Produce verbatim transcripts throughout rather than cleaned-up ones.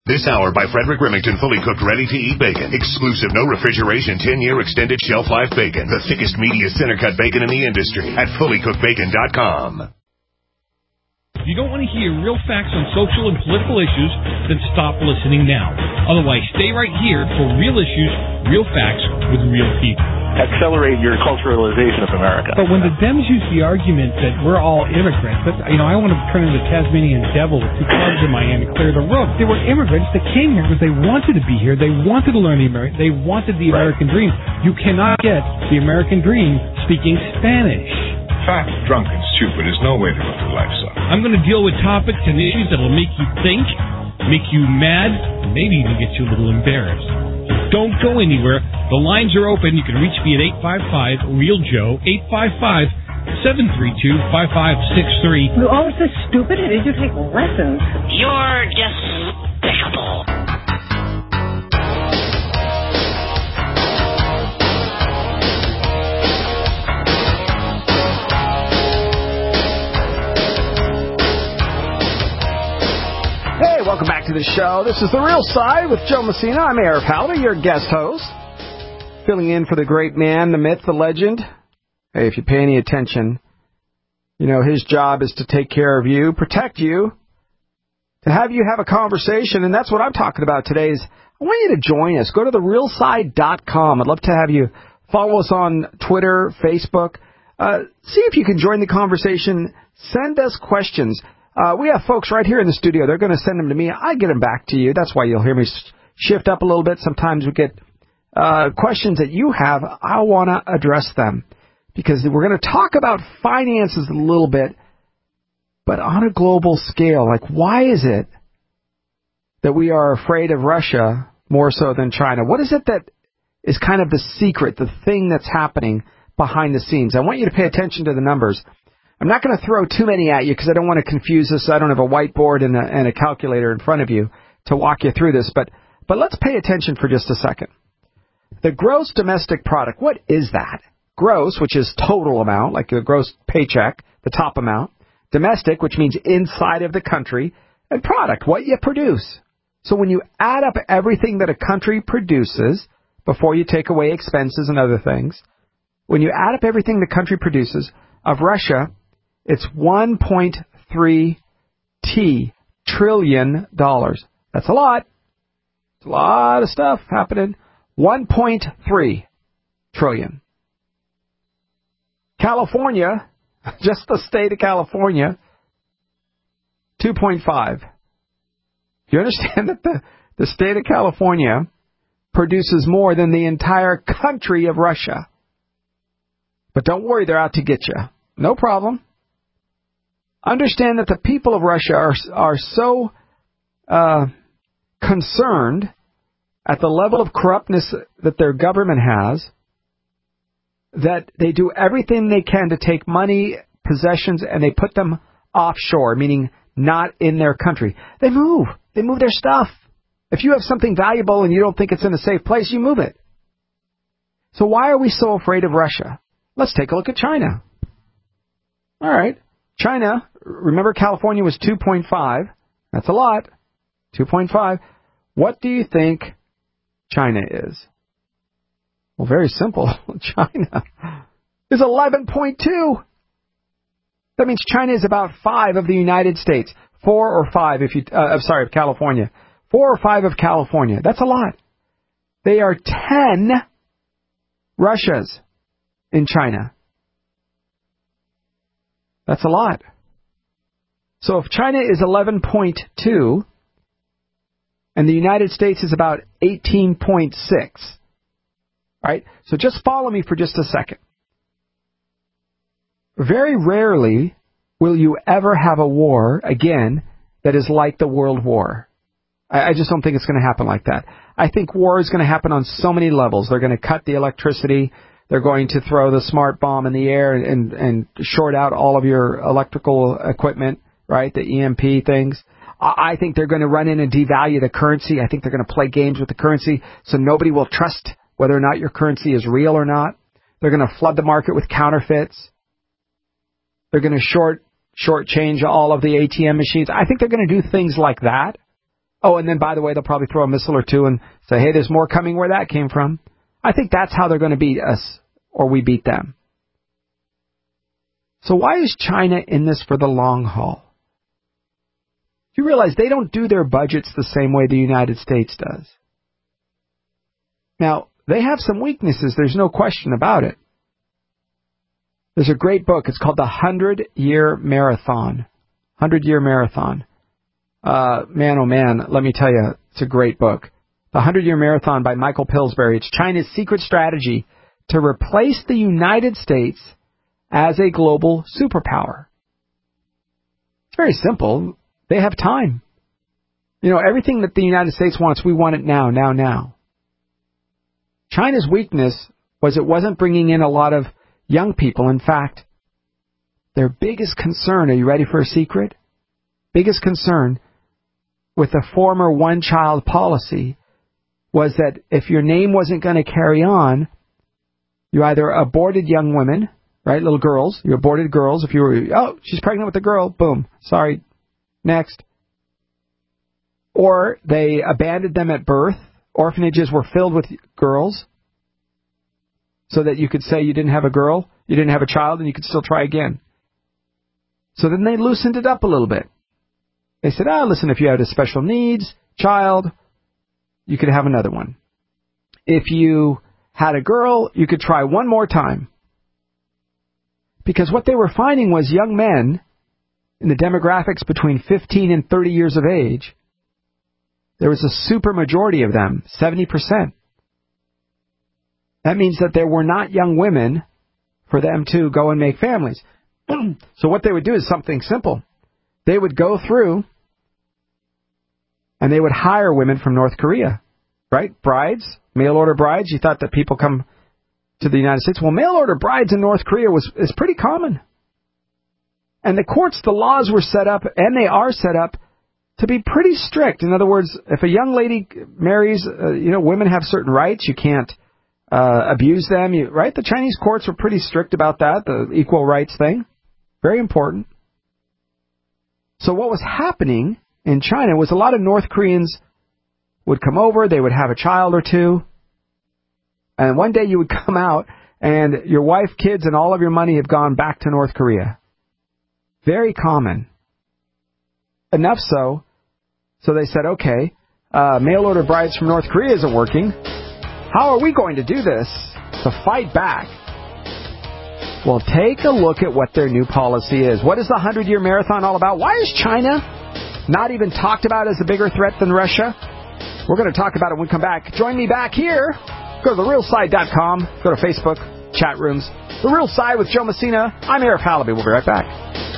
This hour by Frederick Remington, fully cooked, ready-to-eat bacon. Exclusive, no refrigeration, ten-year extended shelf life bacon. The thickest, meatiest center-cut bacon in the industry at fully cooked bacon dot com. If you don't want to hear real facts on social and political issues, then stop listening now. Otherwise, stay right here for real issues, real facts with real people. Accelerate your culturalization of America. But when the Dems use the argument that we're all immigrants, that, you know, I want to turn into Tasmanian devil with two clubs in my hand and clear the room. They were immigrants that came here because they wanted to be here. They wanted to learn the American. They wanted the right. American dream. You cannot get the American dream speaking Spanish. Fat, drunk, and stupid is no way to go through life, son. I'm going to deal with topics and issues that will make you think, make you mad, and maybe even get you a little embarrassed. Don't go anywhere. The lines are open. You can reach me at eight five five, real Joe, eight five five, seven three two, five five six three. You're always so stupid. Did you take lessons? You're despicable. Hey, welcome back to the show. This is The Real Side with Joe Messina. I'm Arif Howder, your guest host. Filling in for the great man, the myth, the legend. Hey, if you pay any attention, you know his job is to take care of you, protect you, to have you have a conversation, and that's what I'm talking about today is I want you to join us. Go to the real side dot com. I'd love to have you follow us on Twitter, Facebook. Uh, see if you can join the conversation. Send us questions. Uh, we have folks right here in the studio. They're going to send them to me. I get them back to you. That's why you'll hear me shift up a little bit. Sometimes we get uh, questions that you have. I want to address them because we're going to talk about finances a little bit, but on a global scale. Like, why is it that we are afraid of Russia more so than China? What is it that is kind of the secret, the thing that's happening behind the scenes? I want you to pay attention to the numbers. I'm not going to throw too many at you because I don't want to confuse this. I don't have a whiteboard and a, and a calculator in front of you to walk you through this. But, but let's pay attention for just a second. The gross domestic product, what is that? Gross, which is total amount, like a gross paycheck, the top amount. Domestic, which means inside of the country. And product, what you produce. So when you add up everything that a country produces, before you take away expenses and other things, when you add up everything the country produces of Russia, it's one point three trillion dollars. That's a lot. It's a lot of stuff happening. one point three trillion. California, just the state of California, two point five. You understand that the, the state of California produces more than the entire country of Russia. But don't worry, they're out to get you. No problem. Understand that the people of Russia are are so uh, concerned at the level of corruptness that their government has that they do everything they can to take money, possessions, and they put them offshore, meaning not in their country. They move. They move their stuff. If you have something valuable and you don't think it's in a safe place, you move it. So why are we so afraid of Russia? Let's take a look at China. All right. China, remember California was two point five. That's a lot. two point five. What do you think China is? Well, very simple. China is eleven point two. That means China is about five of the United States. Four or five if you, uh, I'm sorry, of California. Four or five of California. That's a lot. They are ten Russias in China. That's a lot. So if China is eleven point two and the United States is about eighteen point six, right? So just follow me for just a second. Very rarely will you ever have a war, again, that is like the World War. I, I just don't think it's going to happen like that. I think war is going to happen on so many levels. They're going to cut the electricity. They're going to throw the smart bomb in the air and, and, and short out all of your electrical equipment, right, the E M P things. I, I think they're going to run in and devalue the currency. I think they're going to play games with the currency so nobody will trust whether or not your currency is real or not. They're going to flood the market with counterfeits. They're going to short short change all of the A T M machines. I think they're going to do things like that. Oh, and then, by the way, they'll probably throw a missile or two and say, hey, there's more coming where that came from. I think that's how they're going to beat us, or we beat them. So why is China in this for the long haul? You realize they don't do their budgets the same way the United States does. Now, they have some weaknesses. There's no question about it. There's a great book. It's called The Hundred-Year Marathon. Hundred-Year Marathon. Uh, man, oh man, let me tell you, it's a great book. The Hundred-Year Marathon by Michael Pillsbury. It's China's secret strategy to replace the United States as a global superpower. It's very simple. They have time. You know, everything that the United States wants, we want it now, now, now. China's weakness was it wasn't bringing in a lot of young people. In fact, their biggest concern, are you ready for a secret? Biggest concern with the former one-child policy was that if your name wasn't going to carry on, you either aborted young women, right, little girls, you aborted girls. If you were, oh, she's pregnant with a girl, boom, sorry, next. Or they abandoned them at birth. Orphanages were filled with girls so that you could say you didn't have a girl, you didn't have a child, and you could still try again. So then they loosened it up a little bit. They said, ah, listen, if you had a special needs child, you could have another one. If you had a girl, you could try one more time. Because what they were finding was young men in the demographics between fifteen and thirty years of age, there was a super majority of them, seventy percent. That means that there were not young women for them to go and make families. So what they would do is something simple. They would go through and they would hire women from North Korea, right? Brides, mail-order brides. You thought that people come to the United States. Well, mail-order brides in North Korea was is pretty common. And the courts, the laws were set up, and they are set up, to be pretty strict. In other words, if a young lady marries, uh, you know, women have certain rights. You can't uh, abuse them, you, right? The Chinese courts were pretty strict about that, the equal rights thing. Very important. So what was happening in China was a lot of North Koreans would come over, they would have a child or two, and one day you would come out and your wife, kids, and all of your money have gone back to North Korea. Very common. Enough so, so they said, okay, uh, mail-order brides from North Korea isn't working. How are we going to do this to fight back? Well, take a look at what their new policy is. What is the hundred-year marathon all about? Why is China not even talked about as a bigger threat than Russia? We're going to talk about it when we come back. Join me back here. Go to the real side dot com. Go to Facebook, chat rooms. The Real Side with Joe Messina. I'm Arif Halaby. We'll be right back.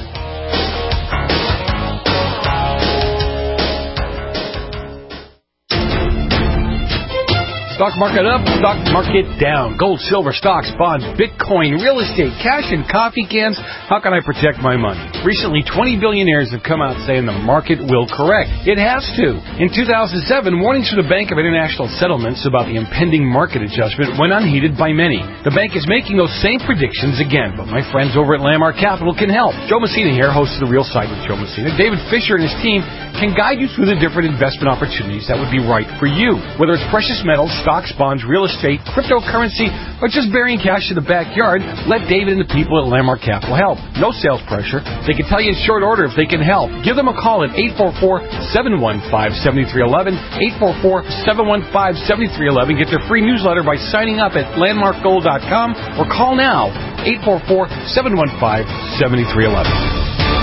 Stock market up, stock market down. Gold, silver, stocks, bonds, Bitcoin, real estate, cash, and coffee cans. How can I protect my money? Recently, twenty billionaires have come out saying the market will correct. It has to. In two thousand seven, warnings from the Bank of International Settlements about the impending market adjustment went unheeded by many. The bank is making those same predictions again, but my friends over at Landmark Capital can help. Joe Messina here, host of The Real Side with Joe Messina. David Fisher and his team can guide you through the different investment opportunities that would be right for you. Whether it's precious metals, stocks, bonds, real estate, cryptocurrency, or just burying cash in the backyard, let David and the people at Landmark Capital help. No sales pressure. They can tell you in short order if they can help. Give them a call at eight four four, seven one five, seven three one one, eight four four, seven one five, seven three one one. Get their free newsletter by signing up at landmark gold dot com or call now, eight four four, seven one five, seven three one one.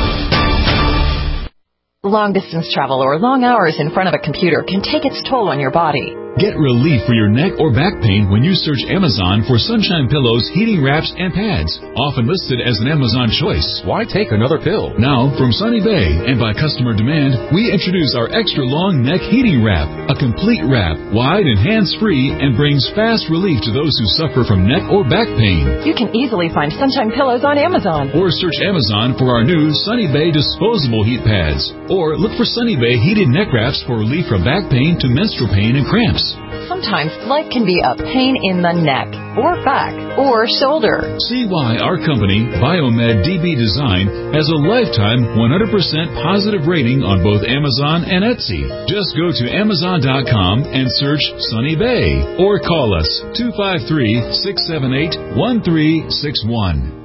Long-distance travel or long hours in front of a computer can take its toll on your body. Get relief for your neck or back pain when you search Amazon for Sunshine Pillows, heating wraps, and pads. Often listed as an Amazon choice. Why take another pill? Now, from Sunny Bay, and by customer demand, we introduce our extra long neck heating wrap. A complete wrap, wide and hands-free, and brings fast relief to those who suffer from neck or back pain. You can easily find Sunshine Pillows on Amazon. Or search Amazon for our new Sunny Bay disposable heat pads. Or look for Sunny Bay heated neck wraps for relief from back pain to menstrual pain and cramps. Sometimes life can be a pain in the neck. or back, or shoulder. See why our company, Biomed D B Design, has a lifetime one hundred percent positive rating on both Amazon and Etsy. Just go to Amazon dot com and search Sunny Bay, or call us two five three, six seven eight, one three six one.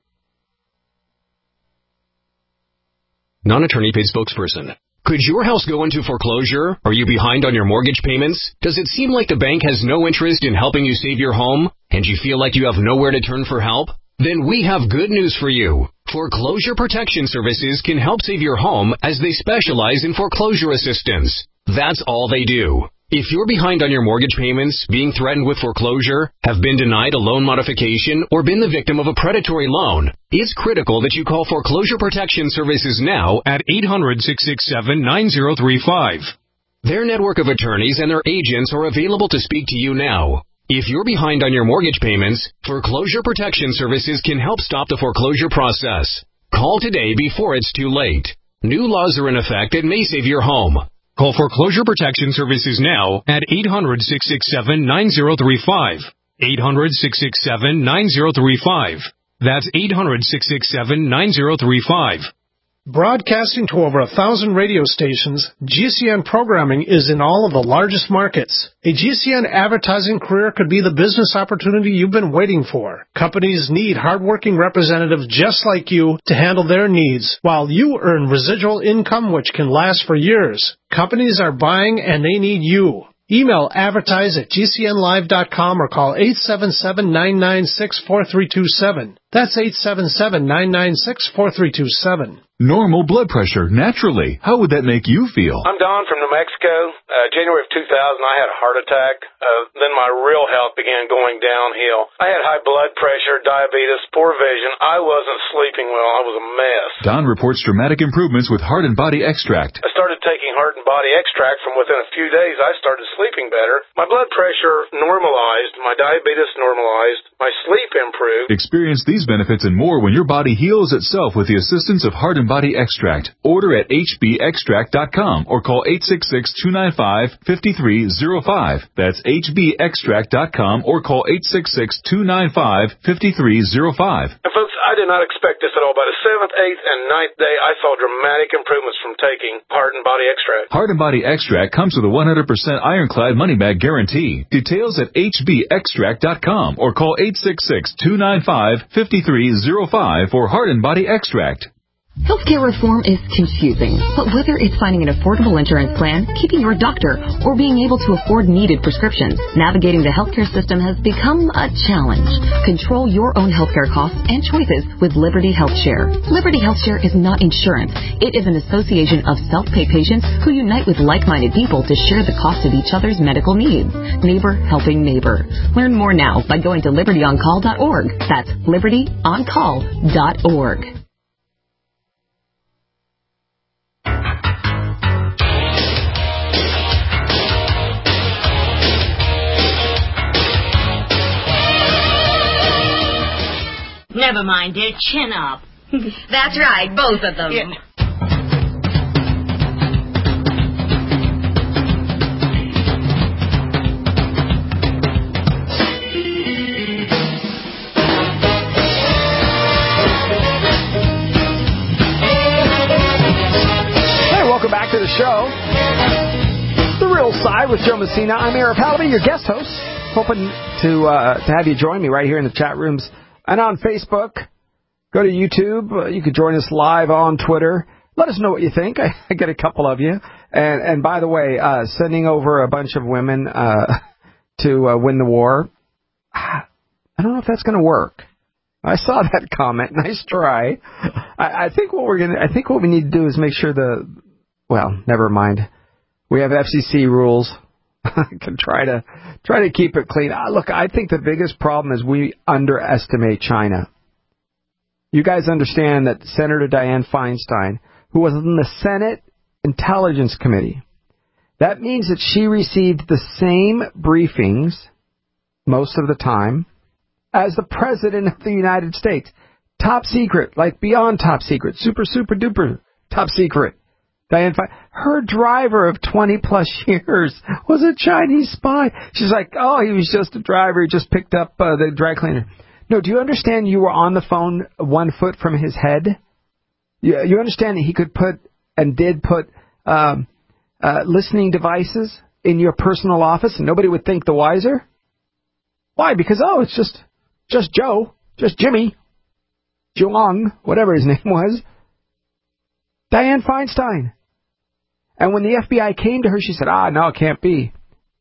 Non-attorney paid spokesperson. Could your house go into foreclosure? Are you behind on your mortgage payments? Does it seem like the bank has no interest in helping you save your home, and you feel like you have nowhere to turn for help? Then we have good news for you. Foreclosure Protection Services can help save your home as they specialize in foreclosure assistance. That's all they do. If you're behind on your mortgage payments, being threatened with foreclosure, have been denied a loan modification, or been the victim of a predatory loan, it's critical that you call Foreclosure Protection Services now at eight hundred, six six seven, nine zero three five. Their network of attorneys and their agents are available to speak to you now. If you're behind on your mortgage payments, Foreclosure Protection Services can help stop the foreclosure process. Call today before it's too late. New laws are in effect that may save your home. Call Foreclosure Protection Services now at eight hundred, six six seven, nine zero three five. eight hundred, six six seven, nine zero three five. That's eight hundred, six six seven, nine zero three five. Broadcasting to over a thousand radio stations, G C N programming is in all of the largest markets. A G C N advertising career could be the business opportunity you've been waiting for. Companies need hardworking representatives just like you to handle their needs, while you earn residual income which can last for years. Companies are buying and they need you. Email advertise at G C N live dot com or call eight seven seven, nine nine six, four three two seven. That's eight seven seven, nine nine six, four three two seven. Normal blood pressure, naturally. How would that make you feel? I'm Don from New Mexico. Uh, January of two thousand, I had a heart attack. Uh, then my real health began going downhill. I had high blood pressure, diabetes, poor vision. I wasn't sleeping well. I was a mess. Don reports dramatic improvements with Heart and Body Extract. I started taking Heart and Body Extract. From within a few days, I started sleeping better. My blood pressure normalized. My diabetes normalized. My sleep improved. Experience these benefits and more when your body heals itself with the assistance of Heart and Body Extract. Order at H B extract dot com or call eight six six, two nine five, five three zero five. That's H B extract dot com or call eight six six, two nine five, five three zero five. And folks, I did not expect this at all. By the seventh, eighth, and ninth day, I saw dramatic improvements from taking Heart and Body Extract. Heart and Body Extract comes with a one hundred percent ironclad money-back guarantee. Details at H B extract dot com or call eight six six, two nine five, five three zero five for Heart and Body Extract. Healthcare reform is confusing, but whether it's finding an affordable insurance plan, keeping your doctor, or being able to afford needed prescriptions, navigating the healthcare system has become a challenge. Control your own healthcare costs and choices with Liberty HealthShare. Liberty HealthShare is not insurance. It is an association of self-pay patients who unite with like-minded people to share the cost of each other's medical needs. Neighbor helping neighbor. Learn more now by going to liberty on call dot org. That's liberty on call dot org. Never mind, dear. Chin up. That's right, both of them. Yeah. Hey, welcome back to the show. The Real Side with Joe Messina. I'm Eric Halby, your guest host. Hoping to uh, to have you join me right here in the chat rooms. And on Facebook, go to YouTube. Uh, you can join us live on Twitter. Let us know what you think. I, I get a couple of you. And and by the way, uh, sending over a bunch of women uh, to uh, win the war, I don't know if that's going to work. I saw that comment. Nice try. I, I think what we're gonna. I think what we need to do is make sure the. Well, never mind. We have F C C rules. I can try to try to keep it clean. Uh, look, I think the biggest problem is we underestimate China. You guys understand that Senator Dianne Feinstein, who was in the Senate Intelligence Committee, that means that she received the same briefings most of the time as the President of the United States. Top secret, like beyond top secret, super, super duper top secret. Diane Feinstein, her driver of twenty plus years was a Chinese spy. She's like, oh, he was just a driver. He just picked up uh, the dry cleaner. No, do you understand you were on the phone one foot from his head? You, you understand that he could put and did put um, uh, listening devices in your personal office and nobody would think the wiser? Why? Because, oh, it's just just Joe, just Jimmy, Zhuang, whatever his name was. Diane Feinstein. And when the F B I came to her, she said, ah, no, it can't be.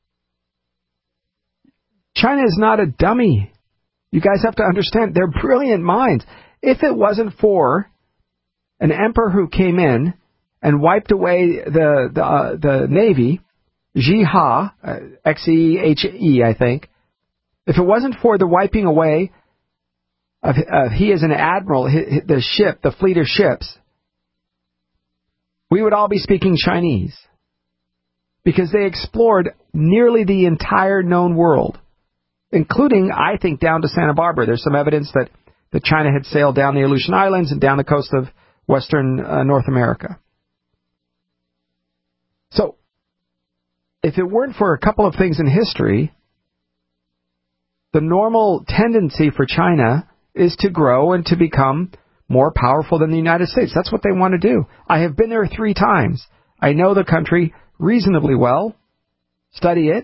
China is not a dummy. You guys have to understand, they're brilliant minds. If it wasn't for an emperor who came in and wiped away the the, uh, the Navy, Xi Ha, uh, X E H E, I think, if it wasn't for the wiping away of uh, he as an admiral, the ship, the fleet of ships, we would all be speaking Chinese because they explored nearly the entire known world, including, I think, down to Santa Barbara. There's some evidence that, that China had sailed down the Aleutian Islands and down the coast of western uh, North America. So, if it weren't for a couple of things in history, the normal tendency for China is to grow and to become more powerful than the United States. That's what they want to do. I have been there three times. I know the country reasonably well. Study it.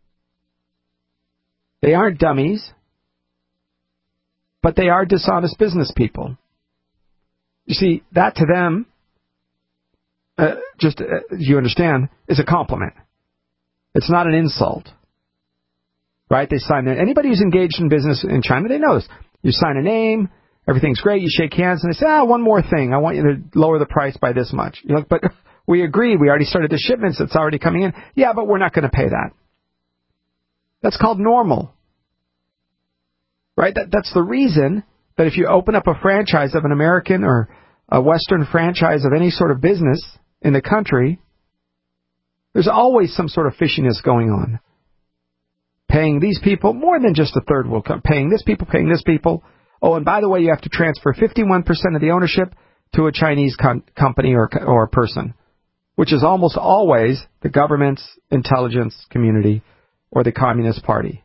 They aren't dummies, but they are dishonest business people. You see, that to them, uh, just uh, you understand, is a compliment. It's not an insult. Right? They sign their, anybody who's engaged in business in China, they know this. You sign a name, everything's great, you shake hands, and they say, ah, one more thing, I want you to lower the price by this much. You're like, but we agreed, we already started the shipments, it's already coming in. Yeah, but we're not going to pay that. That's called normal. Right? That, that's the reason that if you open up a franchise of an American or a Western franchise of any sort of business in the country, there's always some sort of fishiness going on. Paying these people more than just a third world company. Paying this people, paying this people. Oh, and by the way, you have to transfer fifty-one percent of the ownership to a Chinese com- company or or person, which is almost always the government's intelligence community or the Communist Party.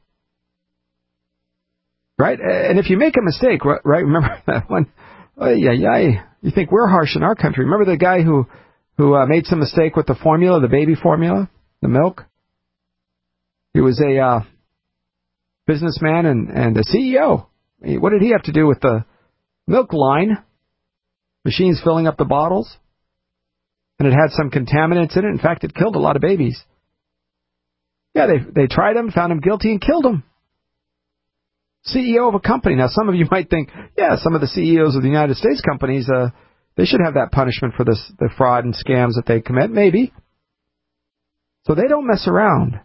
Right? And if you make a mistake, right, remember that one? Oh, yeah, yeah. You think we're harsh in our country. Remember the guy who, who uh, made some mistake with the formula, the baby formula, the milk? He was a uh, businessman and, and a C E O. What did he have to do with the milk line? Machines filling up the bottles? And it had some contaminants in it. In fact, it killed a lot of babies. Yeah, they they tried him, found him guilty, and killed him. C E O of a company. Now, some of you might think, yeah, some of the C E Os of the United States companies, uh, they should have that punishment for this, the fraud and scams that they commit. Maybe. So they don't mess around.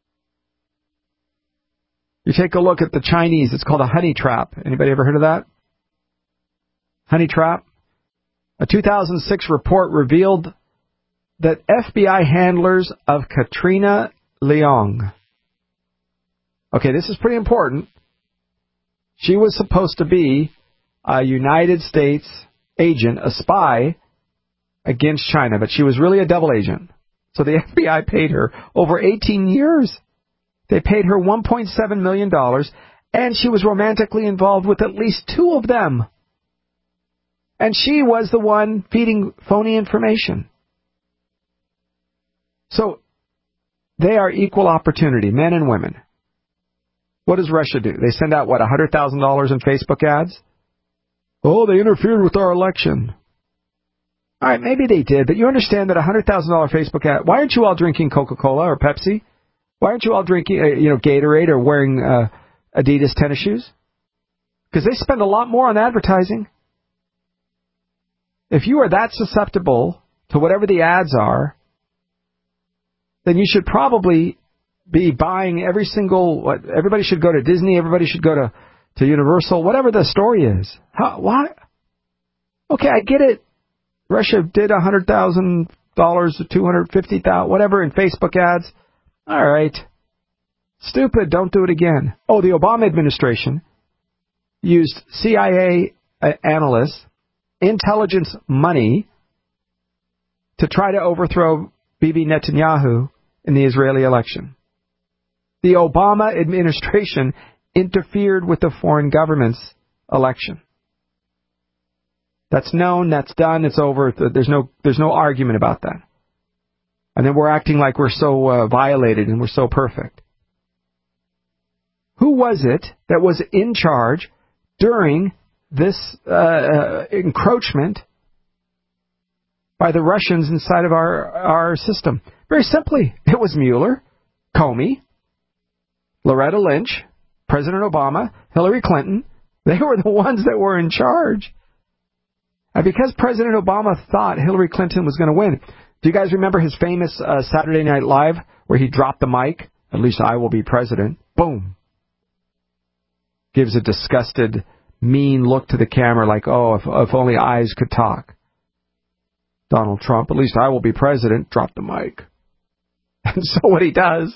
You take a look at the Chinese. It's called a honey trap. Anybody ever heard of that? Honey trap? A two thousand six report revealed that F B I handlers of Katrina Leong. Okay, this is pretty important. She was supposed to be a United States agent, a spy against China, but she was really a double agent. So the F B I paid her over eighteen years. They paid her one point seven million dollars, and she was romantically involved with at least two of them. And she was the one feeding phony information. So they are equal opportunity, men and women. What does Russia do? They send out, what, one hundred thousand dollars in Facebook ads? Oh, they interfered with our election. All right, maybe they did, but you understand that a one hundred thousand dollars Facebook ad, why aren't you all drinking Coca-Cola or Pepsi? Why aren't you all drinking, uh, you know, Gatorade or wearing uh, Adidas tennis shoes? Because they spend a lot more on advertising. If you are that susceptible to whatever the ads are, then you should probably be buying every single, what, everybody should go to Disney, everybody should go to, to Universal, whatever the story is. How, why? Okay, I get it. Russia did one hundred thousand dollars to two hundred fifty thousand dollars, whatever, in Facebook ads. All right. Stupid. Don't do it again. Oh, the Obama administration used C I A analysts, intelligence money, to try to overthrow Bibi Netanyahu in the Israeli election. The Obama administration interfered with the foreign government's election. That's known, that's done, it's over. There's no, there's no argument about that. And then we're acting like we're so uh, violated and we're so perfect. Who was it that was in charge during this uh, encroachment by the Russians inside of our, our system? Very simply, it was Mueller, Comey, Loretta Lynch, President Obama, Hillary Clinton. They were the ones that were in charge. And because President Obama thought Hillary Clinton was going to win, do you guys remember his famous uh, Saturday Night Live where he dropped the mic? At least I will be president. Boom. Gives a disgusted, mean look to the camera like, oh, if, if only eyes could talk. Donald Trump, at least I will be president. Drop the mic. And so what he does,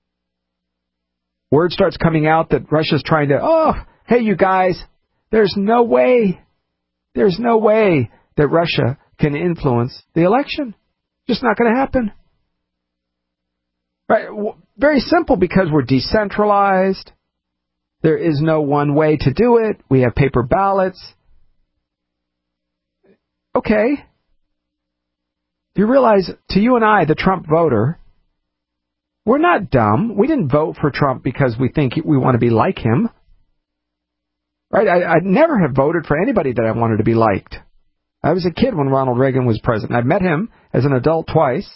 word starts coming out that Russia's trying to, oh, hey, you guys, there's no way, there's no way that Russia can influence the election. Just not going to happen. Right? Very simple, because we're decentralized. There is no one way to do it. We have paper ballots. Okay. Do you realize, to you and I, the Trump voter, we're not dumb. We didn't vote for Trump because we think we want to be like him. Right? I, I'd never have voted for anybody that I wanted to be liked. I was a kid when Ronald Reagan was president. I've met him as an adult twice.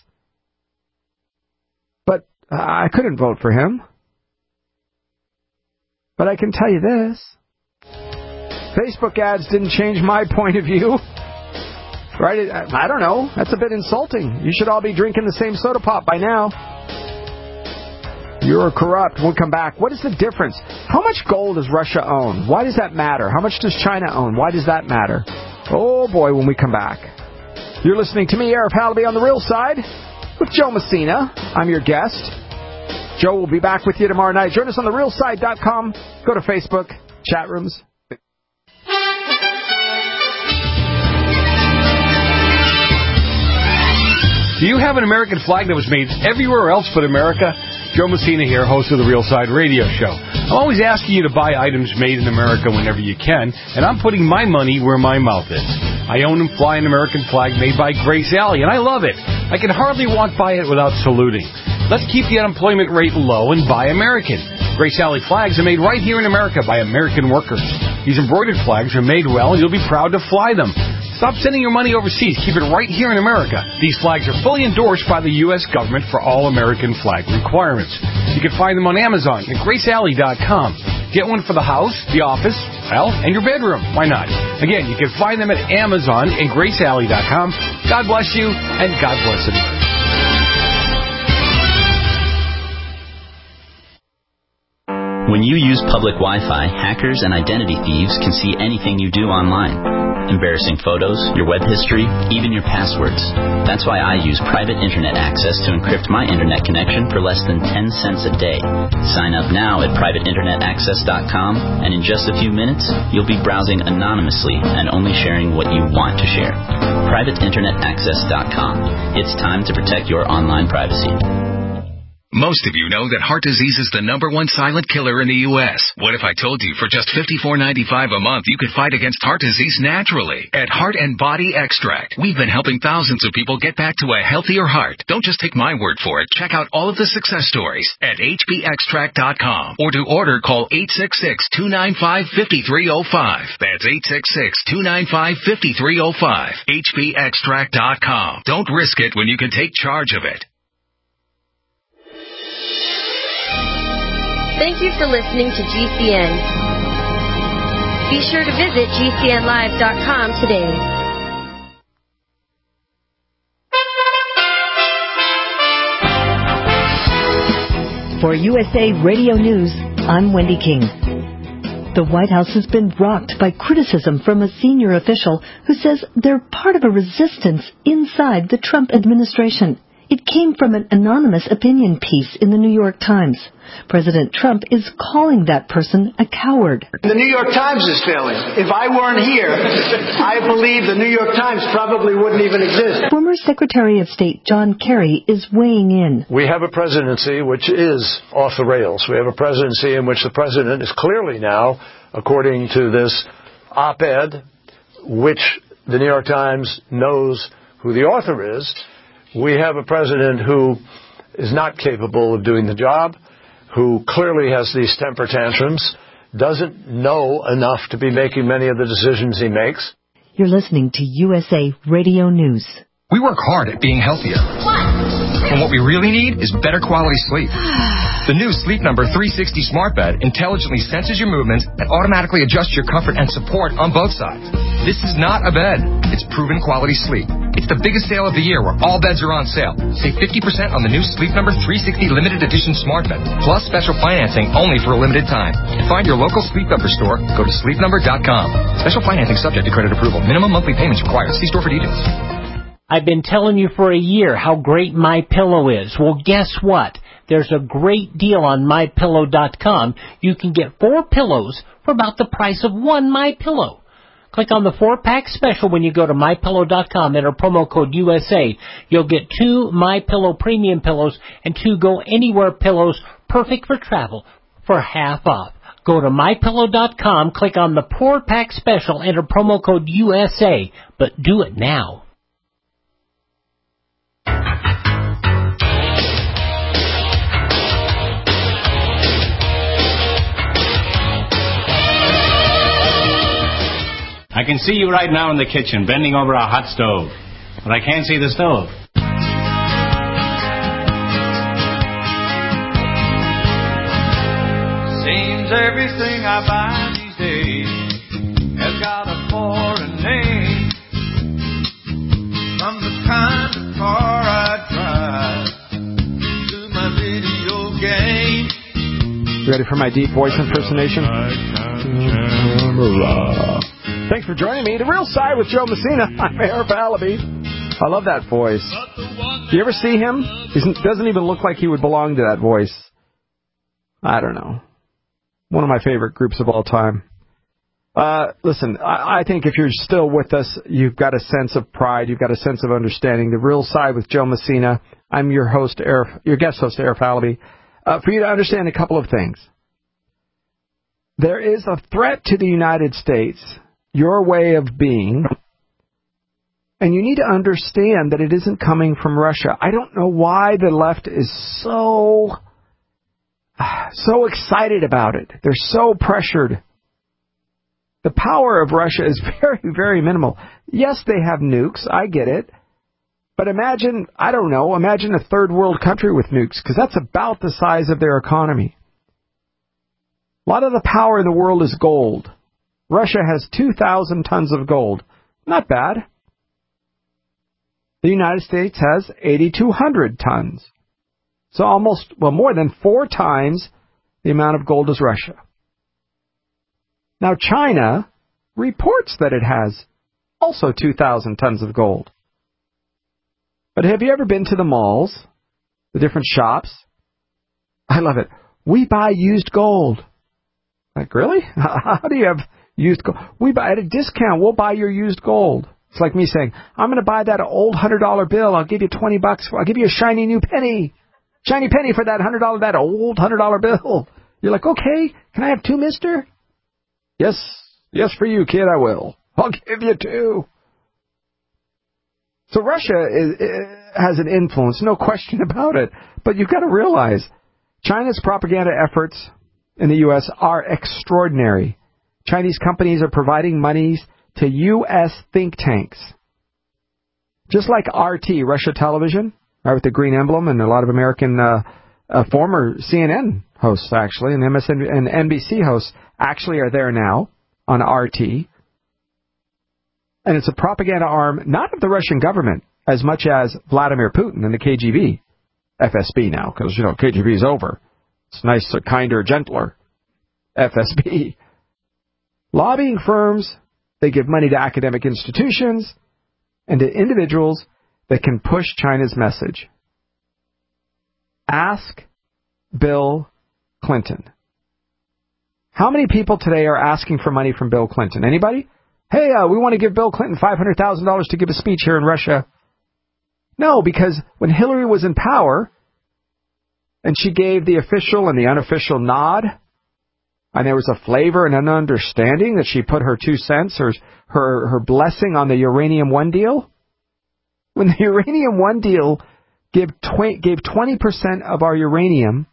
But uh, I couldn't vote for him. But I can tell you this. Facebook ads didn't change my point of view. Right? I don't know. That's a bit insulting. You should all be drinking the same soda pop by now. You're corrupt. We'll come back. What is the difference? How much gold does Russia own? Why does that matter? How much does China own? Why does that matter? Oh, boy, when we come back. You're listening to me, Arif Halaby, on The Real Side with Joe Messina. I'm your guest. Joe will be back with you tomorrow night. Join us on the real side dot com. Go to Facebook, chat rooms. Do you have an American flag that was made everywhere else but America? Joe Messina here, host of the Real Side Radio Show. I'm always asking you to buy items made in America whenever you can, and I'm putting my money where my mouth is. I own and fly an American flag made by Grace Alley, and I love it. I can hardly walk by it without saluting. Let's keep the unemployment rate low and buy American. Grace Alley flags are made right here in America by American workers. These embroidered flags are made well, and you'll be proud to fly them. Stop sending your money overseas. Keep it right here in America. These flags are fully endorsed by the U S government for all American flag requirements. You can find them on Amazon and grace alley dot com. Get one for the house, the office, well, and your bedroom. Why not? Again, you can find them at Amazon and grace alley dot com. God bless you, and God bless America. When you use public Wi-Fi, hackers and identity thieves can see anything you do online. Embarrassing photos, your web history, even your passwords. That's why I use private internet access to encrypt my internet connection for less than ten cents a day. Sign up now at private internet access dot com, and in just a few minutes, you'll be browsing anonymously and only sharing what you want to share. private internet access dot com. It's time to protect your online privacy. Most of you know that heart disease is the number one silent killer in the U S What if I told you for just fifty-four ninety-five a month you could fight against heart disease naturally? At Heart and Body Extract, we've been helping thousands of people get back to a healthier heart. Don't just take my word for it. Check out all of the success stories at h b extract dot com, or to order, call eight six six, two nine five, five three zero five. That's eight six six, two nine five, five three zero five. h b extract dot com. Don't risk it when you can take charge of it. Thank you for listening to G C N. Be sure to visit G C N live dot com today. For U S A Radio News, I'm Wendy King. The White House has been rocked by criticism from a senior official who says they're part of a resistance inside the Trump administration. It came from an anonymous opinion piece in the New York Times. President Trump is calling that person a coward. The New York Times is failing. If I weren't here, I believe the New York Times probably wouldn't even exist. Former Secretary of State John Kerry is weighing in. We have a presidency which is off the rails. We have a presidency in which the president is clearly now, according to this op-ed, which the New York Times knows who the author is, we have a president who is not capable of doing the job, who clearly has these temper tantrums, doesn't know enough to be making many of the decisions he makes. You're listening to U S A Radio News. We work hard at being healthier. And what we really need is better quality sleep. The new Sleep Number three sixty Smart Bed intelligently senses your movements and automatically adjusts your comfort and support on both sides. This is not a bed. It's proven quality sleep. It's the biggest sale of the year where all beds are on sale. Save fifty percent on the new Sleep Number three sixty Limited Edition Smart Bed, plus special financing only for a limited time. To find your local Sleep Number store, go to sleep number dot com. Special financing subject to credit approval. Minimum monthly payments required. See store for details. I've been telling you for a year how great MyPillow is. Well, guess what? There's a great deal on my pillow dot com. You can get four pillows for about the price of one MyPillow. Click on the four-pack special when you go to my pillow dot com. Enter promo code U S A. You'll get two MyPillow premium pillows and two Go Anywhere pillows, perfect for travel, for half off. Go to my pillow dot com, click on the four-pack special, enter promo code U S A, but do it now. I can see you right now in the kitchen, bending over a hot stove. But I can't see the stove. Seems everything I buy these days has got a foreign name. From the kind of car I drive to my video game. You ready for my deep voice impersonation? Thanks for joining me. The Real Side with Joe Messina. I'm Mayor Pallaby. I love that voice. Do you ever see him? He doesn't even look like he would belong to that voice. I don't know. One of my favorite groups of all time. Uh, listen, I, I think if you're still with us, you've got a sense of pride. You've got a sense of understanding. The Real Side with Joe Messina. I'm your host, Eric, your guest host, Eric Pallaby. Uh, for you to understand a couple of things. There is a threat to the United States, your way of being, and you need to understand that it isn't coming from Russia. I don't know why the left is so, so excited about it. They're so pressured. The power of Russia is very, very minimal. Yes, they have nukes. I get it. But imagine, I don't know, imagine a third world country with nukes, because that's about the size of their economy. A lot of the power in the world is gold. Russia has two thousand tons of gold. Not bad. The United States has eight thousand two hundred tons. So almost, well, more than four times the amount of gold as Russia. Now, China reports that it has also two thousand tons of gold. But have you ever been to the malls, the different shops? I love it. We buy used gold. Like, really? How do you have used gold? We buy at a discount. We'll buy your used gold. It's like me saying, I'm going to buy that old one hundred dollar bill. I'll give you twenty bucks. I'll give you a shiny new penny. Shiny penny for that one hundred dollar, that old one hundred dollar bill. You're like, okay, can I have two, mister? Yes, yes, for you, kid, I will. I'll give you two. So Russia is, has an influence, no question about it. But you've got to realize China's propaganda efforts in the U S are extraordinary. Chinese companies are providing monies to U S think tanks. Just like R T, Russia Television, right, with the green emblem, and a lot of American uh, uh, former C N N hosts, actually, and M S N and N B C hosts actually are there now on R T. And it's a propaganda arm, not of the Russian government, as much as Vladimir Putin and the K G B. F S B now, because, you know, K G B is over. It's nicer, kinder, gentler. F S B. Lobbying firms, they give money to academic institutions and to individuals that can push China's message. Ask Bill Clinton. How many people today are asking for money from Bill Clinton? Anybody? Hey, uh, we want to give Bill Clinton five hundred thousand dollars to give a speech here in Russia. No, because when Hillary was in power, and she gave the official and the unofficial nod, and there was a flavor and an understanding that she put her two cents or her, her blessing on the Uranium One deal. When the Uranium One deal gave, tw- gave twenty percent of our uranium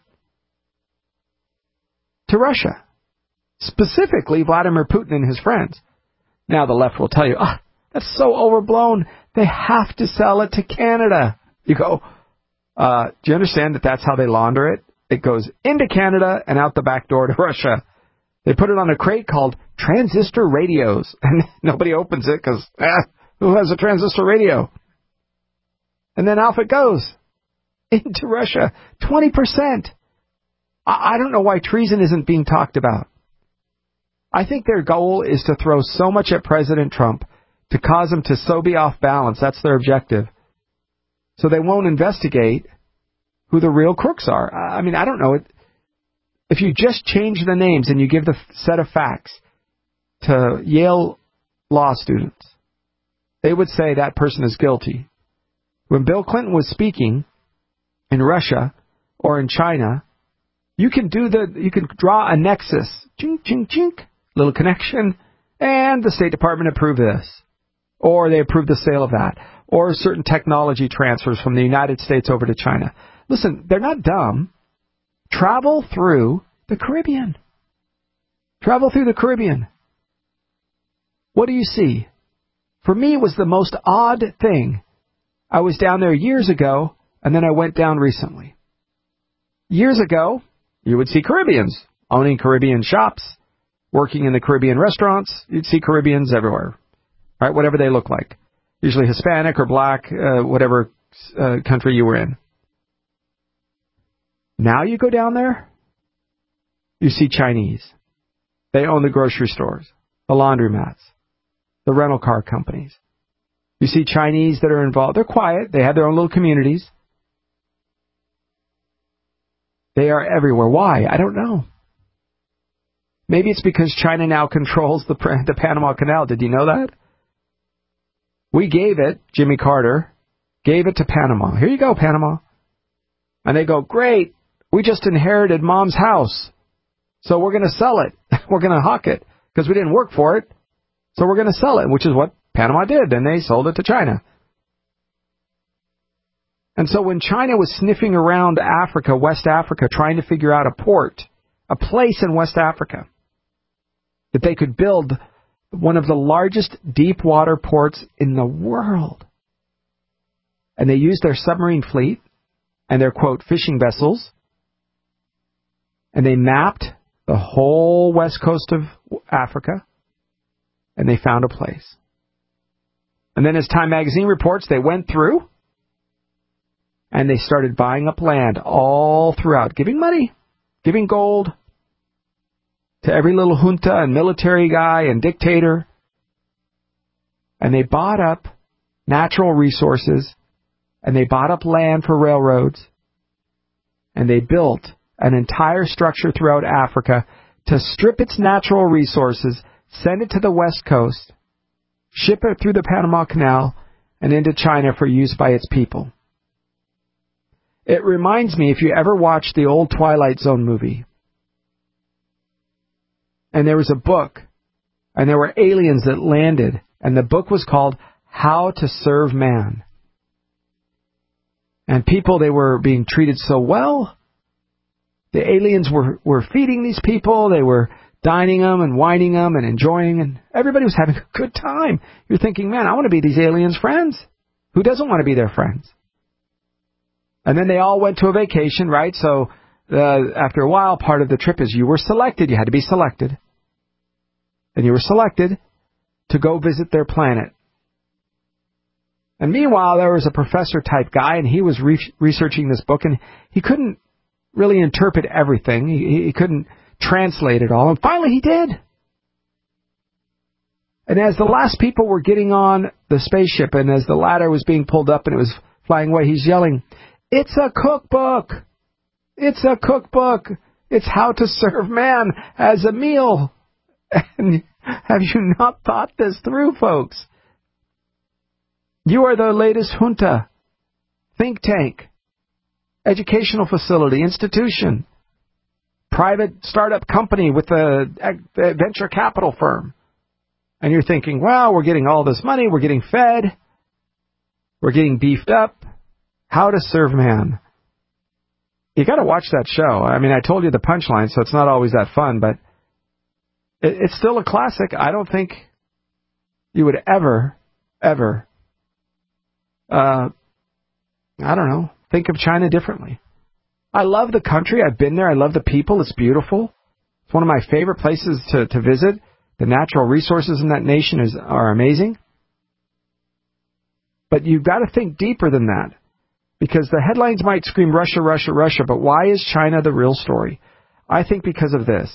to Russia, specifically Vladimir Putin and his friends. Now the left will tell you, ah, that's so overblown. They have to sell it to Canada. You go, uh, do you understand that that's how they launder it? It goes into Canada and out the back door to Russia. They put it on a crate called transistor radios, and nobody opens it because, eh, who has a transistor radio? And then off it goes into Russia. twenty percent. I, I don't know why treason isn't being talked about. I think their goal is to throw so much at President Trump to cause him to so be off balance. That's their objective. So they won't investigate who the real crooks are. I mean, I don't know. If you just change the names and you give the set of facts to Yale law students, they would say that person is guilty. When Bill Clinton was speaking in Russia or in China, you can do the, you can draw a nexus, chink, chink, chink, little connection, and the State Department approved this, or they approved the sale of that, or certain technology transfers from the United States over to China. Listen, they're not dumb. Travel through the Caribbean. Travel through the Caribbean. What do you see? For me, it was the most odd thing. I was down there years ago, and then I went down recently. Years ago, you would see Caribbeans owning Caribbean shops, working in the Caribbean restaurants. You'd see Caribbeans everywhere, right? Whatever they look like. Usually Hispanic or black, uh, whatever uh, country you were in. Now you go down there, you see Chinese. They own the grocery stores, the laundromats, the rental car companies. You see Chinese that are involved. They're quiet. They have their own little communities. They are everywhere. Why? I don't know. Maybe it's because China now controls the, the Panama Canal. Did you know that? We gave it, Jimmy Carter, gave it to Panama. Here you go, Panama. And they go, great, we just inherited Mom's house, so we're going to sell it. We're going to hawk it because we didn't work for it, so we're going to sell it, which is what Panama did, and they sold it to China. And so when China was sniffing around Africa, West Africa, trying to figure out a port, a place in West Africa, that they could build one of the largest deep water ports in the world. And they used their submarine fleet and their, quote, fishing vessels, and they mapped the whole west coast of Africa, and they found a place. And then as Time Magazine reports, they went through, and they started buying up land all throughout, giving money, giving gold, to every little junta and military guy and dictator. And they bought up natural resources, and they bought up land for railroads, and they built an entire structure throughout Africa to strip its natural resources, send it to the West Coast, ship it through the Panama Canal, and into China for use by its people. It reminds me, if you ever watched the old Twilight Zone movie, and there was a book, and there were aliens that landed, and the book was called How to Serve Man. And people, they were being treated so well. The aliens were, were feeding these people. They were dining them and wining them and enjoying, and everybody was having a good time. You're thinking, man, I want to be these aliens' friends. Who doesn't want to be their friends? And then they all went to a vacation, right? So uh, after a while, part of the trip is you were selected. You had to be selected. And you were selected to go visit their planet. And meanwhile, there was a professor-type guy, and he was re- researching this book, and he couldn't really interpret everything. He, he couldn't translate it all. And finally, he did. And as the last people were getting on the spaceship, and as the ladder was being pulled up and it was flying away, he's yelling, "It's a cookbook! It's a cookbook. It's how to serve man as a meal. And have you not thought this through, folks? You are the latest junta, think tank, educational facility, institution, private startup company with a, a venture capital firm. And you're thinking, wow, we're getting all this money, we're getting fed, we're getting beefed up. How to serve man. You got to watch that show. I mean, I told you the punchline, so it's not always that fun, but it, it's still a classic. I don't think you would ever, ever, uh, I don't know, think of China differently. I love the country. I've been there. I love the people. It's beautiful. It's one of my favorite places to, to visit. The natural resources in that nation is are amazing. But you've got to think deeper than that. Because the headlines might scream Russia, Russia, Russia, but why is China the real story? I think because of this.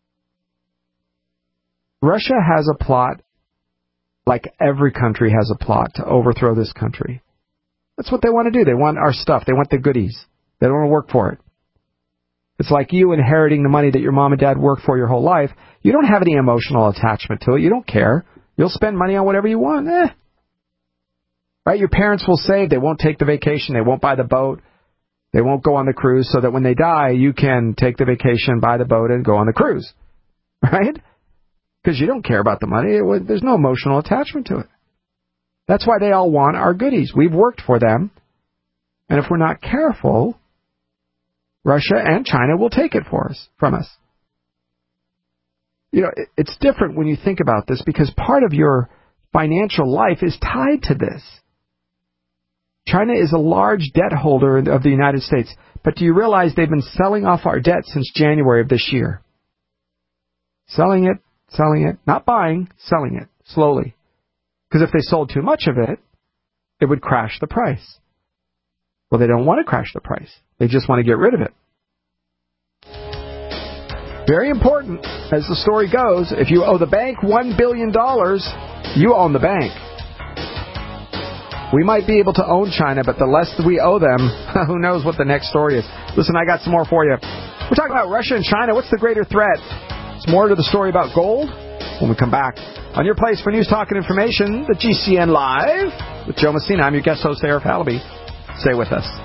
Russia has a plot, like every country has a plot, to overthrow this country. That's what they want to do. They want our stuff. They want the goodies. They don't want to work for it. It's like you inheriting the money that your mom and dad worked for your whole life. You don't have any emotional attachment to it. You don't care. You'll spend money on whatever you want. Eh. Right? Your parents will save. They won't take the vacation. They won't buy the boat. They won't go on the cruise so that when they die, you can take the vacation, buy the boat, and go on the cruise. Right? Because you don't care about the money. It, there's no emotional attachment to it. That's why they all want our goodies. We've worked for them. And if we're not careful, Russia and China will take it for us, from us. You know, it, it's different when you think about this because part of your financial life is tied to this. China is a large debt holder of the United States. But do you realize they've been selling off our debt since January of this year? Selling it, selling it, not buying, selling it, slowly. Because if they sold too much of it, it would crash the price. Well, they don't want to crash the price. They just want to get rid of it. Very important, as the story goes, if you owe the bank one billion dollars, you own the bank. We might be able to own China, but the less we owe them, who knows what the next story is. Listen, I got some more for you. We're talking about Russia and China. What's the greater threat? It's more to the story about gold when we come back. On your place for news, talk, and information, the G C N Live with Joe Messina. I'm your guest host, Eric Halaby. Stay with us.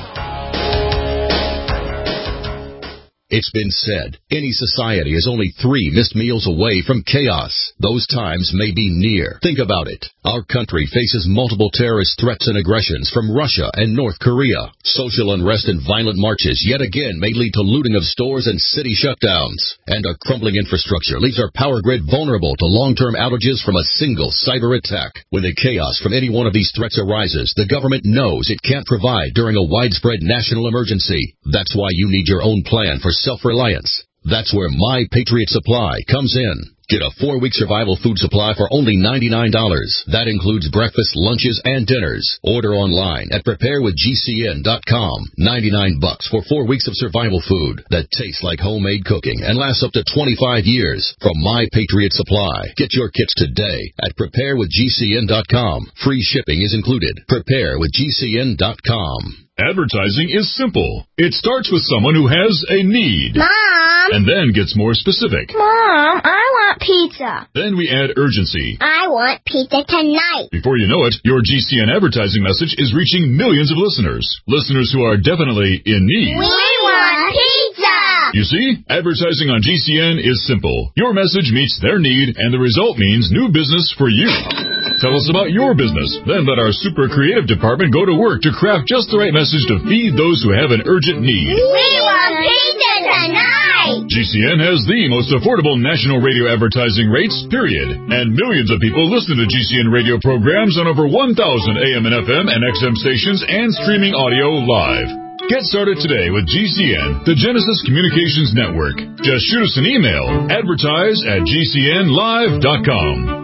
It's been said, any society is only three missed meals away from chaos. Those times may be near. Think about it. Our country faces multiple terrorist threats and aggressions from Russia and North Korea. Social unrest and violent marches yet again may lead to looting of stores and city shutdowns. And our crumbling infrastructure leaves our power grid vulnerable to long-term outages from a single cyber attack. When the chaos from any one of these threats arises, the government knows it can't provide during a widespread national emergency. That's why you need your own plan for self-reliance. That's where My Patriot Supply comes in. Get a four-week survival food supply for only ninety-nine dollars. That includes breakfast, lunches, and dinners. Order online at prepare with G C N dot com. ninety-nine bucks for four weeks of survival food that tastes like homemade cooking and lasts up to twenty-five years from My Patriot Supply. Get your kits today at prepare with G C N dot com. Free shipping is included. prepare with G C N dot com. Advertising is simple. It starts with someone who has a need. Mom! And then gets more specific. Mom, I want pizza. Then we add urgency. I want pizza tonight. Before you know it, your G C N advertising message is reaching millions of listeners. Listeners who are definitely in need. We want pizza! You see, advertising on G C N is simple. Your message meets their need, and the result means new business for you. Tell us about your business. Then let our super creative department go to work to craft just the right message to feed those who have an urgent need. We want pizza tonight! G C N has the most affordable national radio advertising rates, period. And millions of people listen to G C N radio programs on over one thousand A M and F M and X M stations and streaming audio live. Get started today with G C N, the Genesis Communications Network. Just shoot us an email, advertise at G C N live dot com.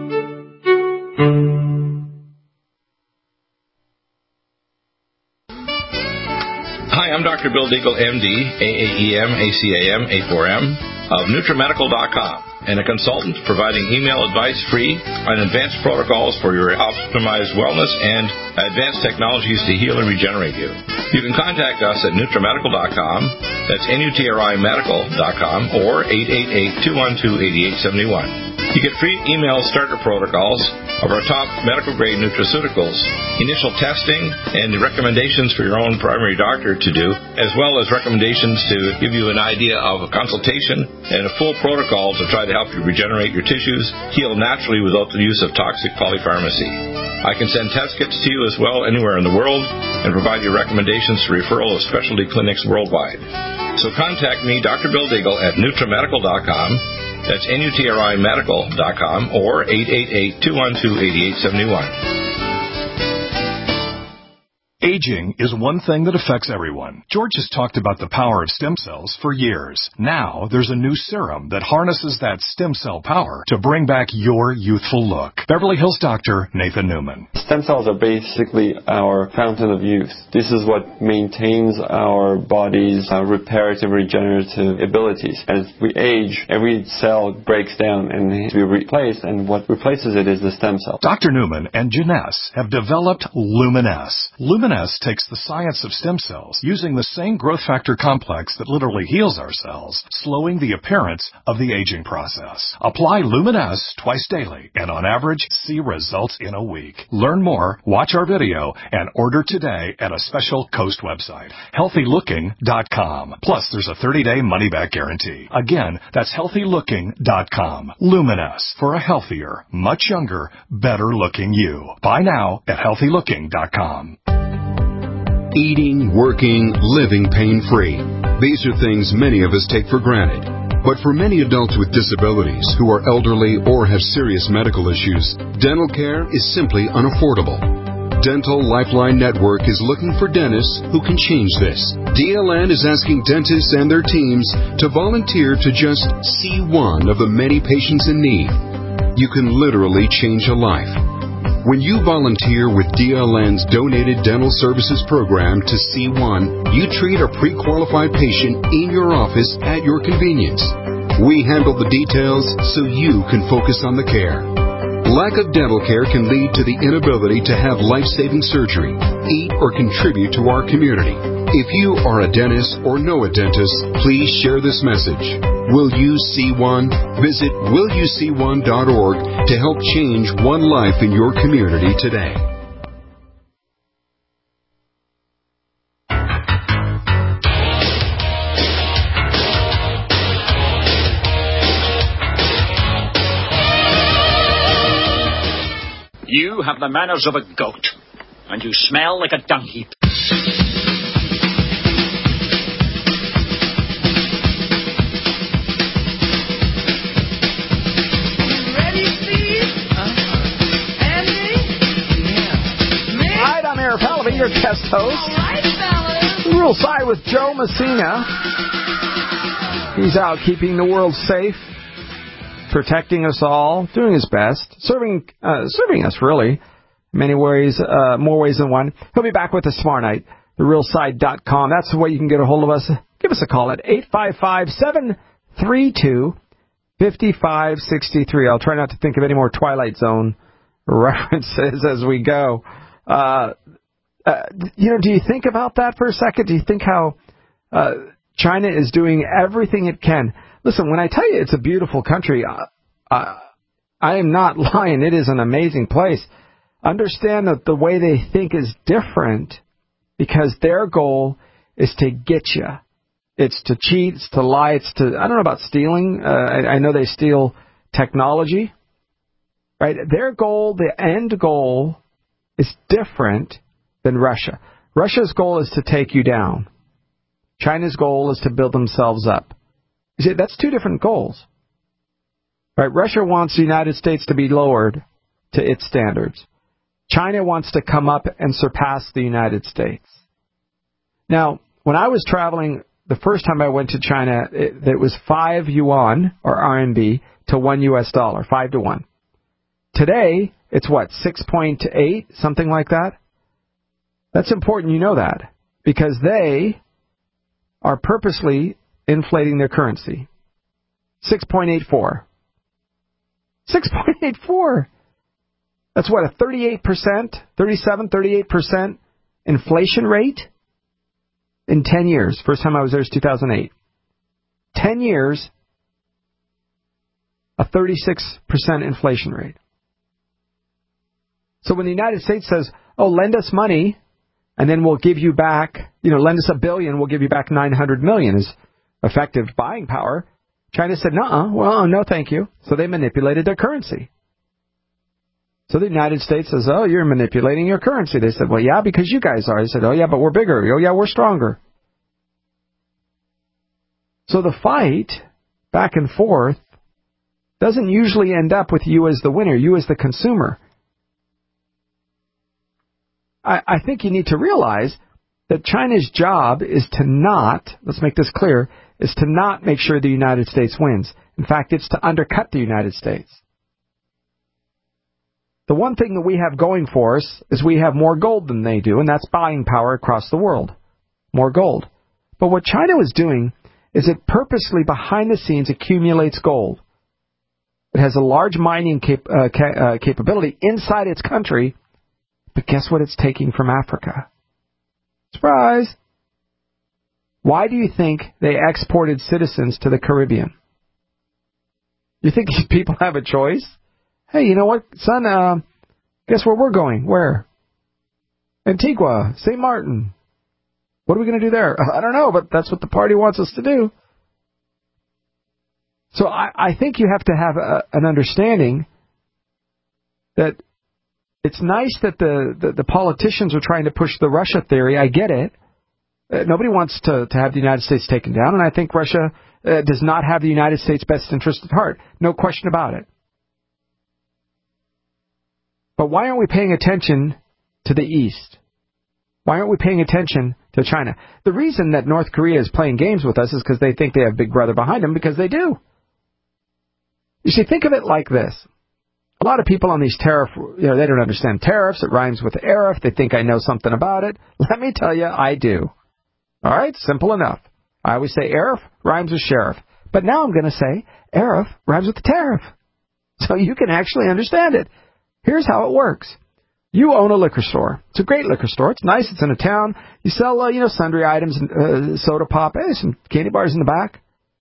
Hi, I'm Doctor Bill Deagle, M D, A A E M, A C A M, A four M, of Nutrimedical dot com. and a consultant providing email advice free on advanced protocols for your optimized wellness and advanced technologies to heal and regenerate you. You can contact us at Nutrimedical dot com, that's N U T R I medical dot com, or eight eight eight, two one two, eight eight seven one. You get free email starter protocols of our top medical-grade nutraceuticals, initial testing, and the recommendations for your own primary doctor to do, as well as recommendations to give you an idea of a consultation and a full protocol to try to help you regenerate your tissues, heal naturally without the use of toxic polypharmacy. I can send test kits to you as well anywhere in the world and provide you recommendations for referral of specialty clinics worldwide. So contact me, Doctor Bill Deagle, at Nutrimedical dot com. That's N U T R I medical dot com, or eight eight eight, two one two, eight eight seven one. Aging is one thing that affects everyone. George has talked about the power of stem cells for years. Now, there's a new serum that harnesses that stem cell power to bring back your youthful look. Beverly Hills doctor Nathan Newman. Stem cells are basically our fountain of youth. This is what maintains our body's uh, reparative, regenerative abilities. As we age, every cell breaks down and needs to be replaced, and what replaces it is the stem cell. Doctor Newman and Janess have developed Luminesce. Luminesce takes the science of stem cells, using the same growth factor complex that literally heals our cells, slowing the appearance of the aging process. Apply Luminesce twice daily, and on average, see results in a week. Learn more, watch our video, and order today at a special Coast website, healthy looking dot com. Plus, there's a thirty-day money-back guarantee. Again, that's healthy looking dot com. Luminesce, for a healthier, much younger, better-looking you. Buy now at healthy looking dot com. Eating, working, living pain-free. These are things many of us take for granted. But for many adults with disabilities who are elderly or have serious medical issues, dental care is simply unaffordable. Dental Lifeline Network is looking for dentists who can change this. D L N is asking dentists and their teams to volunteer to just see one of the many patients in need. You can literally change a life. When you volunteer with D L N's Donated Dental Services Program to C one, you treat a pre-qualified patient in your office at your convenience. We handle the details so you can focus on the care. Lack of dental care can lead to the inability to have life-saving surgery, eat, or contribute to our community. If you are a dentist or know a dentist, please share this message. Will you see one? Visit will you see one dot org to help change one life in your community today. You have the manners of a goat, and you smell like a dung heap. Your guest host. All right, fellas. Rural Side with Joe Messina. He's out keeping the world safe, protecting us all, doing his best, serving uh, serving us, really, in many ways, uh, more ways than one. He'll be back with us tomorrow night, the real side dot com. That's the way you can get a hold of us. Give us a call at eight five five, seven three two, five five six three. I'll try not to think of any more Twilight Zone references as we go. Uh, uh, you know, do you think about that for a second? Do you think how uh, China is doing everything it can? Listen, when I tell you it's a beautiful country, uh, uh, I am not lying. It is an amazing place. Understand that the way they think is different because their goal is to get you. It's to cheat, it's to lie, it's to, I don't know about stealing. Uh, I, I know they steal technology. Right? Their goal, the end goal, is different than Russia. Russia's goal is to take you down. China's goal is to build themselves up. You see, that's two different goals. Right? Russia wants the United States to be lowered to its standards. China wants to come up and surpass the United States. Now, when I was traveling, the first time I went to China, it, it was five yuan, or R M B, to one U S dollar, five to one. Today, it's what, six point eight, something like that? That's important you know that, because they are purposely inflating their currency. six point eight four. six point eight four. That's what, a thirty-eight percent, thirty-seven, thirty-eight percent inflation rate in ten years. First time I was there was two thousand eight. ten years, a thirty-six percent inflation rate. So when the United States says, oh, lend us money, and then we'll give you back, you know, lend us a billion, we'll give you back nine hundred million as effective buying power, China said, nuh-uh, well, no thank you. So they manipulated their currency. So the United States says, oh, you're manipulating your currency. They said, well, yeah, because you guys are. They said, oh, yeah, but we're bigger. Oh, yeah, we're stronger. So the fight back and forth doesn't usually end up with you as the winner, you as the consumer. I, I think you need to realize that China's job is to not, let's make this clear, is to not make sure the United States wins. In fact, it's to undercut the United States. The one thing that we have going for us is we have more gold than they do, and that's buying power across the world. More gold. But what China was doing is it purposely, behind the scenes, accumulates gold. It has a large mining cap- uh, ca- uh, capability inside its country, but guess what it's taking from Africa? Surprise! Why do you think they exported citizens to the Caribbean? You think these people have a choice? Hey, you know what, son, uh, guess where we're going? Where? Antigua, Saint Martin. What are we going to do there? I don't know, but that's what the party wants us to do. So I, I think you have to have a, an understanding that it's nice that the, the, the politicians are trying to push the Russia theory. I get it. Uh, nobody wants to, to have the United States taken down, and I think Russia uh, does not have the United States' best interest at heart. No question about it. But why aren't we paying attention to the East? Why aren't we paying attention to China? The reason that North Korea is playing games with us is because they think they have Big Brother behind them, because they do. You see, think of it like this. A lot of people on these tariff, you know, they don't understand tariffs. It rhymes with Arif. They think I know something about it. Let me tell you, I do. All right, simple enough. I always say Arif rhymes with sheriff. But now I'm going to say Arif rhymes with the tariff. So you can actually understand it. Here's how it works. You own a liquor store. It's a great liquor store. It's nice. It's in a town. You sell, uh, you know, sundry items, uh, soda pop, hey, some candy bars in the back.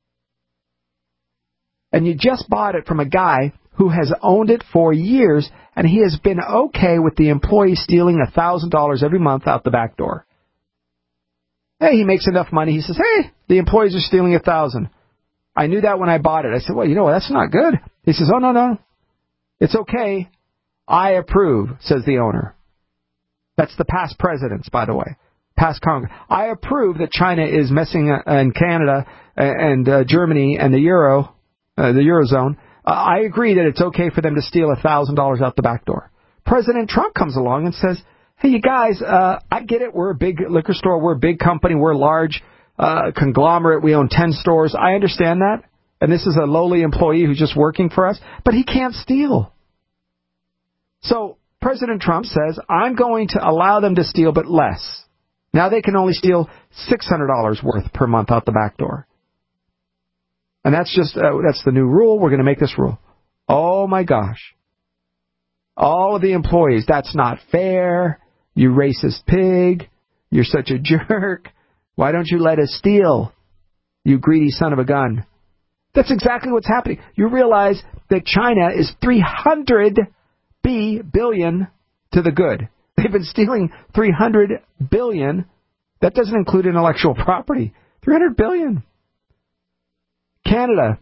And you just bought it from a guy who has owned it for years, and he has been okay with the employee stealing one thousand dollars every month out the back door. Hey, he makes enough money. He says, hey, the employees are stealing one thousand dollars. I knew that when I bought it. I said, well, you know what? That's not good. He says, oh, no, no. It's okay. I approve, says the owner. That's the past presidents, by the way. Past Congress. I approve that China is messing uh, in Canada and uh, Germany and the Euro, uh, the Eurozone. Uh, I agree that it's okay for them to steal one thousand dollars out the back door. President Trump comes along and says, hey, you guys, uh, I get it. We're a big liquor store. We're a big company. We're a large uh, conglomerate. We own ten stores. I understand that. And this is a lowly employee who's just working for us. But he can't steal. So President Trump says, I'm going to allow them to steal, but less. Now they can only steal six hundred dollars worth per month out the back door. And that's just, uh, that's the new rule. We're going to make this rule. Oh, my gosh. All of the employees, that's not fair. You racist pig. You're such a jerk. Why don't you let us steal? You greedy son of a gun. That's exactly what's happening. You realize that China is three hundred B billion to the good. They've been stealing three hundred billion. That doesn't include intellectual property. three hundred billion. Canada.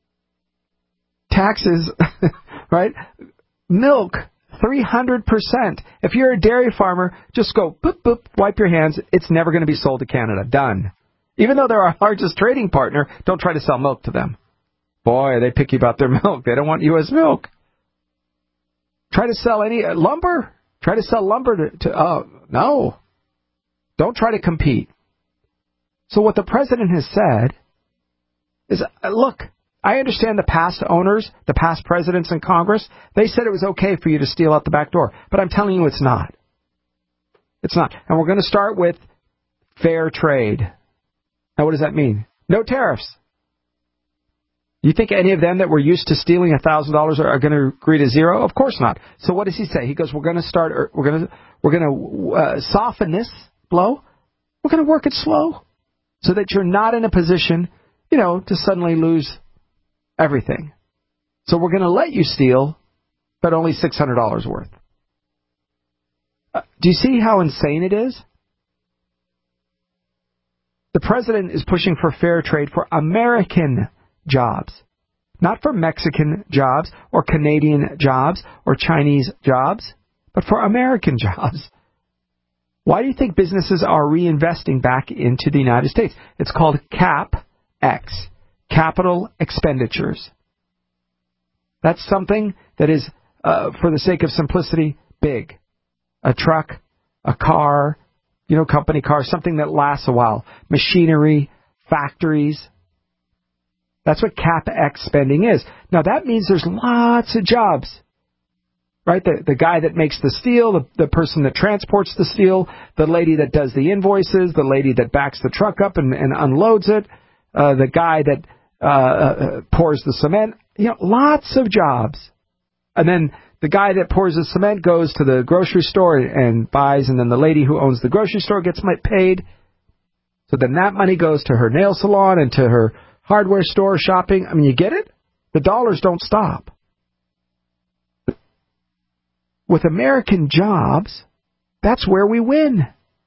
Taxes, right? Milk, three hundred percent. If you're a dairy farmer, just go, boop, boop, wipe your hands. It's never going to be sold to Canada. Done. Even though they're our largest trading partner, don't try to sell milk to them. Boy, are they picky about their milk. They don't want U S milk. Try to sell any uh, lumber. Try to sell lumber to, to oh, no. Don't try to compete. So what the president has said is, uh, look, I understand the past owners, the past presidents in Congress. They said it was okay for you to steal out the back door. But I'm telling you it's not. It's not. And we're going to start with fair trade. Now, what does that mean? No tariffs. You think any of them that were used to stealing one thousand dollars are, are going to agree to zero? Of course not. So what does he say? He goes, we're going to start, or we're going to we're going to uh, soften this blow. We're going to work it slow so that you're not in a position, you know, to suddenly lose everything. So we're going to let you steal, but only six hundred dollars worth. Uh, do you see how insane it is? The president is pushing for fair trade for American jobs, not for Mexican jobs or Canadian jobs or Chinese jobs, but for American jobs. Why do you think businesses are reinvesting back into the United States? It's called CapEx, capital expenditures. That's something that is, uh, for the sake of simplicity, big. A truck, a car, you know, company car, something that lasts a while. Machinery, factories. That's what CapEx spending is. Now, that means there's lots of jobs, right? The, the guy that makes the steel, the, the person that transports the steel, the lady that does the invoices, the lady that backs the truck up and, and unloads it, uh, the guy that uh, uh, pours the cement. You know, lots of jobs. And then the guy that pours the cement goes to the grocery store and buys, and then the lady who owns the grocery store gets paid. So then that money goes to her nail salon and to her hardware store shopping. I mean, you get it? The dollars don't stop. With American jobs, that's where we win.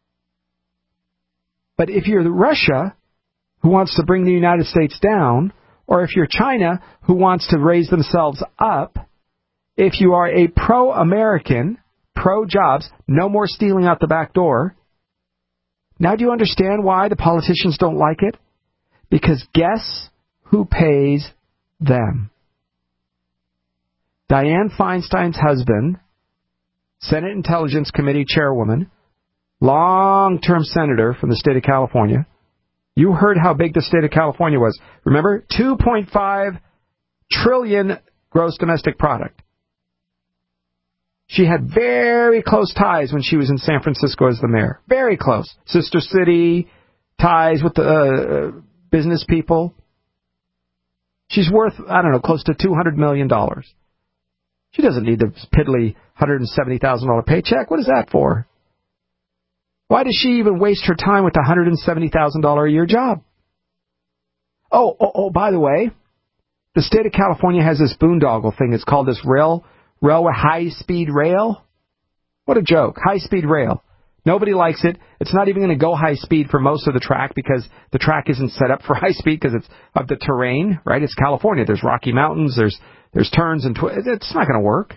But if you're Russia, who wants to bring the United States down, or if you're China, who wants to raise themselves up, if you are a pro-American, pro-jobs, no more stealing out the back door, now do you understand why the politicians don't like it? Because guess who pays them? Dianne Feinstein's husband, Senate Intelligence Committee chairwoman, long-term senator from the state of California. You heard how big the state of California was. Remember? two point five trillion gross domestic product. She had very close ties when she was in San Francisco as the mayor. Very close. Sister city, ties with the uh, business people. She's worth, I don't know, close to two hundred million dollars. She doesn't need the piddly one hundred seventy thousand dollars paycheck. What is that for? Why does she even waste her time with a one hundred seventy thousand dollars a year job? Oh, oh, oh, by the way, the state of California has this boondoggle thing. It's called this rail, railway high-speed rail. What a joke. High-speed rail. Nobody likes it. It's not even going to go high speed for most of the track because the track isn't set up for high speed because it's of the terrain, right? It's California. There's Rocky Mountains. There's there's turns and twi- it's not going to work.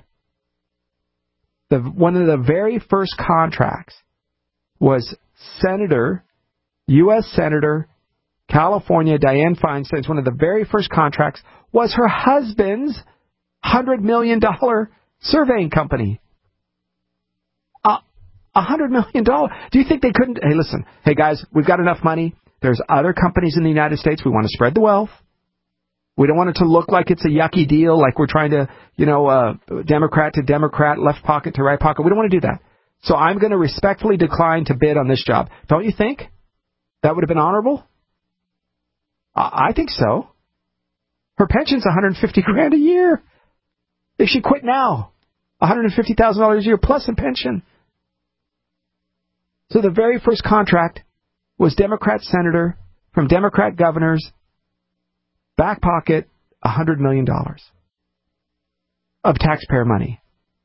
The one of the very first contracts was Senator, U S Senator, California, Dianne Feinstein's, one of the very first contracts was her husband's one hundred million dollars surveying company. Uh, one hundred million dollars. Do you think they couldn't? Hey, listen. Hey, guys, we've got enough money. There's other companies in the United States. We want to spread the wealth. We don't want it to look like it's a yucky deal, like we're trying to, you know, uh, Democrat to Democrat, left pocket to right pocket. We don't want to do that. So I'm going to respectfully decline to bid on this job. Don't you think that would have been honorable? I, I think so. Her pension's one hundred fifty grand a year. If she quit now, one hundred fifty thousand dollars a year plus a pension. So the very first contract was Democrat senator from Democrat governors, back pocket, one hundred million dollars of taxpayer money.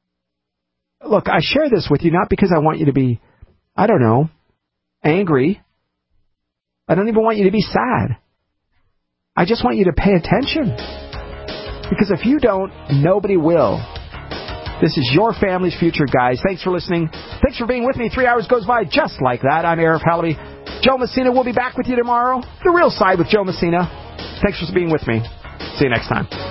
Look, I share this with you not because I want you to be, I don't know, angry. I don't even want you to be sad. I just want you to pay attention. Because if you don't, nobody will. This is your family's future, guys. Thanks for listening. Thanks for being with me. Three hours goes by just like that. I'm Arif Halaby. Joe Messina will be back with you tomorrow. The Real Side with Joe Messina. Thanks for being with me. See you next time.